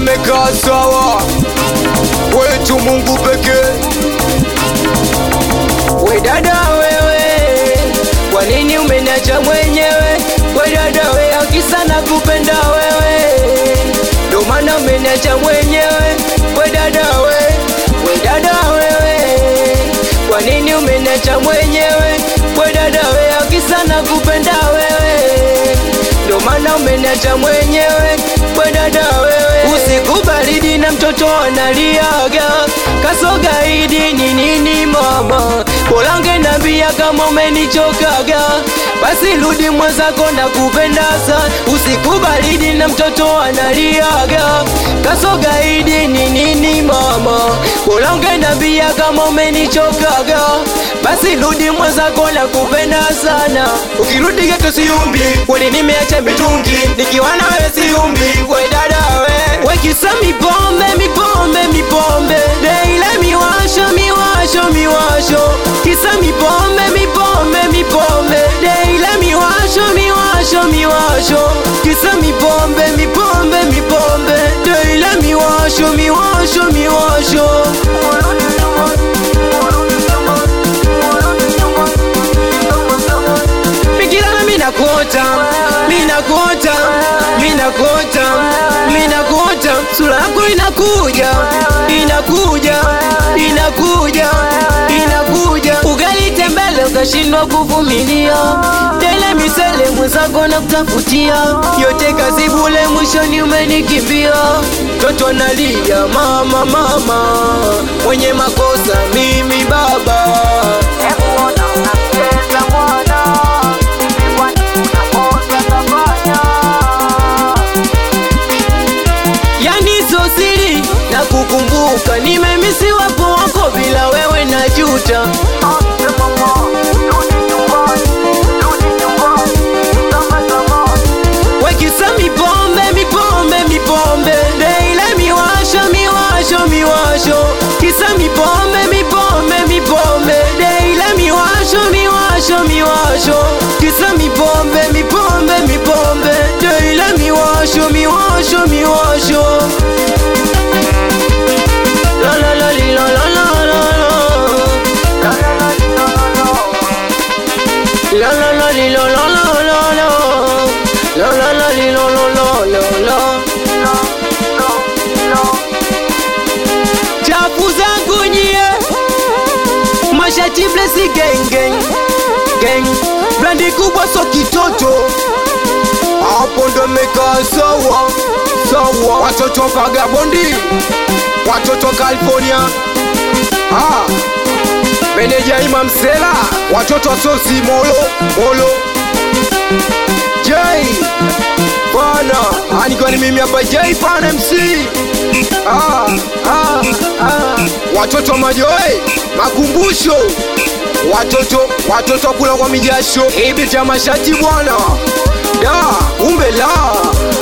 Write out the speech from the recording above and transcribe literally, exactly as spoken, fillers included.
mekaa sawa, wetu Mungu pekee. We dada wewe, kwa nini umeniacha mwenyewe? We dada wewe, akisa nakupenda wewe, ndo maana umeniacha mwenyewe. We dada wewe, we dada wewe, kwa nini umeniacha mwenyewe? We dada wewe, akisa nakupenda wewe, ndo maana umeniacha mwenyewe. We dada wewe, usiku baridi na mtoto analiaga, kasoga idi ni nini mama? Polange nambia kama umenichokaga, basi rudi mwenzako na kupenda sana. Usiku baridi na mtoto analiaga, kasoga idi ni nini mama? Polange nambia kama umenichokaga, basi rudi mwenzako na kupenda sana. Ukirudi geto siumbi, kwani nimeacha mitungi, nikiwa na wewe siumbi. We dada we, we kisa mipombe, mipombe, mipombe, deile miwasho, miwasho, miwasho, kisa mipombe, mipombe, mipombe, deile miwasho, miwasho, miwasho, kisa mipombe, mipombe, mipombe, deile miwasho, miwasho, miwasho. Mikilala mina kuota, mina kuota, mina kuota, mina kuota, sura yako inakuja, inakuja, inakuja, inakuja. Ugali tembele ukashindwa kuvumilia, tele misele mwenzako na kutafutia, yote kazi bule mwishoni umenikimbia. Toto analia mama mama, mwenye makosa mimi baba. Na kukumbuka nimemisi wapo wako, bila wewe najuta. Wekisa mipombe, mipombe, mipombe, deile miwasho, miwasho, miwasho, kisa mipombe, mipombe, mipombe, deile miwasho, miwasho, miwasho, kisa mipombe, mipombe, mipombe, deile miwasho, miwasho, miwasho. La la la li la la la la la la la la li la la la la la la la la li la la la la la. Chapu zangu nyie, mashati blesi gang gang gang, brandi kubwa so kitoto, Hapo ndo mekaa sawa sawa, watoto Vagabondi, watoto California, ah, meneja Imam Sela, watoto Sosi Molo Molo, Jay Pana, aniko ni mimi hapa Jay Pana M C, ah, ah, ah, watoto Majoe, makumbusho, watoto, watoto kula kwa mijasho, hibi cha mashati bwana, da, umbe la.